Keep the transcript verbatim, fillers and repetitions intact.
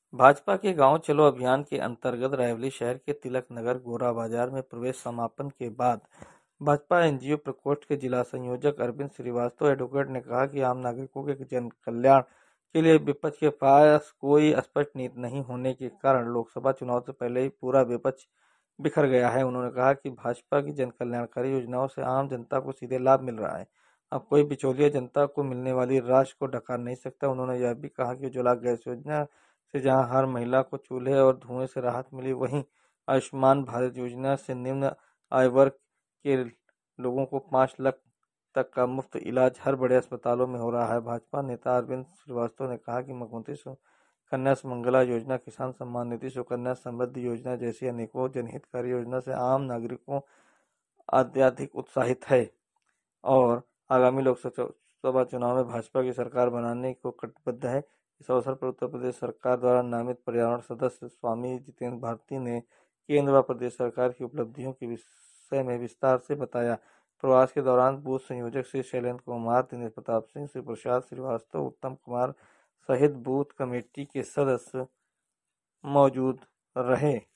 भाजपा के गांव चलो अभियान के अंतर्गत रायबरेली शहर के तिलक नगर गोरा बाजार में प्रवेश समापन के बाद भाजपा एनजीओ प्रकोष्ठ के जिला संयोजक अरविंद श्रीवास्तव एडवोकेट ने कहा कि आम नागरिकों के जन कल्याण के लिए विपक्ष के पास कोई स्पष्ट नीति नहीं होने के कारण लोकसभा चुनाव से पहले ही पूरा विपक्ष बिखर गया है। उन्होंने कहा कि भाजपा की जन कल्याणकारी योजनाओं से आम जनता को सीधे लाभ मिल रहा है। अब कोई बिचौलिया जनता को मिलने वाली राशि को डकार नहीं सकता। उन्होंने यह भी कहा कि उज्ज्वला गैस योजना से जहां हर महिला को चूल्हे और धुएं से राहत मिली, वहीं आयुष्मान भारत योजना से निम्न आय वर्ग के लोगों को पाँच लाख तक का मुफ्त इलाज हर बड़े अस्पतालों में हो रहा है। भाजपा नेता अरविंद श्रीवास्तव ने कहा कि मुख्यमंत्री सुकन्या सुमंगला योजना, किसान सम्मान निधि, सुकन्या समृद्धि योजना जैसी अनेकों जनहितकारी योजना से आम नागरिकों अत्यधिक उत्साहित है और आगामी लोकसभा चुनाव में भाजपा की सरकार बनाने को कटिबद्ध है। इस अवसर पर उत्तर प्रदेश सरकार द्वारा नामित पर्यावरण सदस्य स्वामी जितेंद्र भारती ने केंद्र व प्रदेश सरकार की उपलब्धियों के विषय में विस्तार से बताया। प्रवास के दौरान बूथ संयोजक श्री शैलेंद्र कुमार, दिनेश प्रताप सिंह, श्री प्रसाद श्रीवास्तव, उत्तम कुमार सहित बूथ कमेटी के सदस्य मौजूद रहे।